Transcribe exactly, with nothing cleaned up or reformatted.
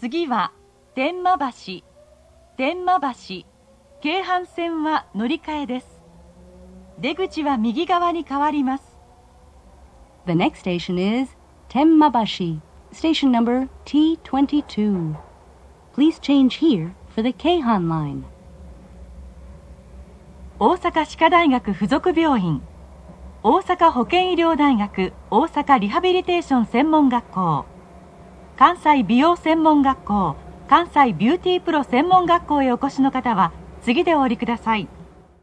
次は天満橋。天満橋。京阪線は乗り換えです。出口は右側に変わります。 The next station is Tenmabashi, station number T twenty-two. Please change here for the Keihan line. 大阪歯科大学附属病院、大阪保健医療大学大阪リハビリテーション専門学校、関西美容専門学校、関西ビューティープロ専門学校へお越しの方は次でお降りください。